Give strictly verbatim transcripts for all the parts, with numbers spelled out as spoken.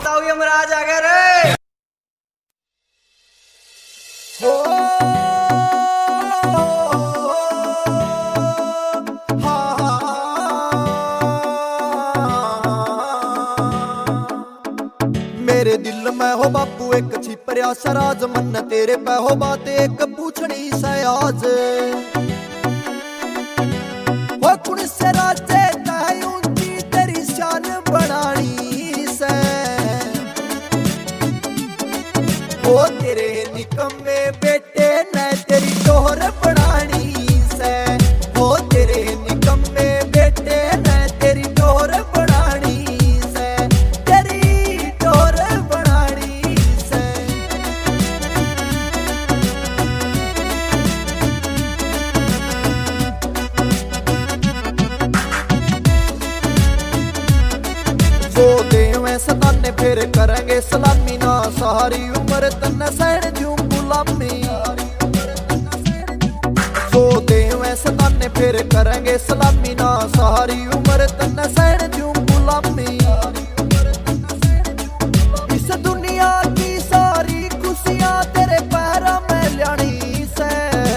बताओ यमराज आ गए रे। मेरे दिल में हो बापू एक छिपरिया सराज, मन तेरे पे हो बात एक पूछनी सयाज। वो कुण से राजे तय ऊंची तेरी शान बनानी से, वो तेरे निकम्मे बेटे ने तेरी टोहर बनानी से, वो तेरे निकम्मे बेटे ने तेरी टोहर बनानी से, तेरी टोहर बनानी से। जो देवें सताने फिर करेंगे सलामी ना, सारी उम्र तन्ने सहन दूं गुलामी। जो देवें सताने फिर करेंगे सलामी ना, सारी उम्र तन्ने सहन दूं गुलामी। इस दुनिया की सारी खुशियां तेरे पैरों में ल्यानी से,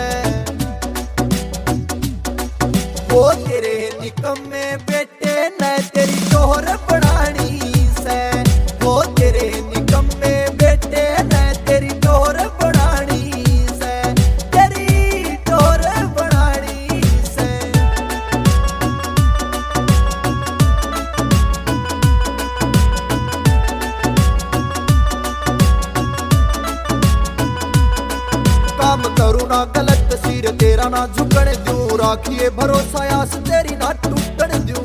वो तेरे निकम्मे बेटे ने तेरी टोहर बनानी से, वो तेरे निकम्मे बेटे ने तेरी टोहर बनानी से, तेरी टोहर बनानी से। काम करूँ ना गलत सिर तेरा ना झुकने दूं, राखिए भरोसा आस तेरी ना टूटने दूं।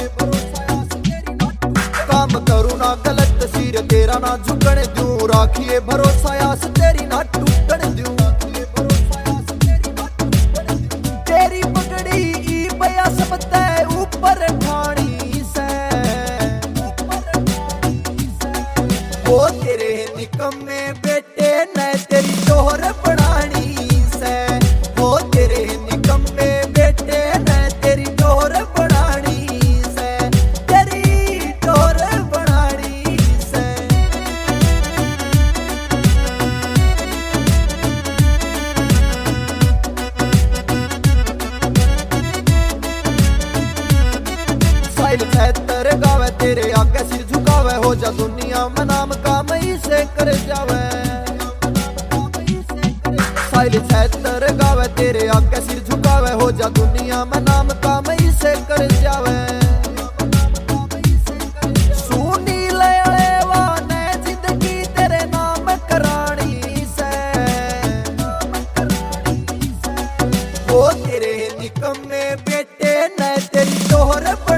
काम करूँ ना गलत सिर तेरा ना झुकने दूं, राखिए भरोसा आस तेरी ना टूटने दूं। तेरी पगड़ी ई बया सब तय ऊपर ठाणी से, वो तेरे निकम्मे बेटे ने तेरी टोहर बनानी से, वो तेरे निकम्मे बेटे ने तेरी टोहर बनानी से, तेरी टोहर बनानी से। साहिल छहत्तर गावे तेरे आगे सिर झुकावे, हो जा दुनिया में नाम कामई से कर जावे। साहिल छहत्तर गावे तेरे आगे सिर झुकावे, हो जा दुनिया में नाम कामई से कर जावे। सुनी ले वाने जिंदगी तेरे नाम करानी से, वो तेरे निकम्मे बेटे ने तेरी टोहर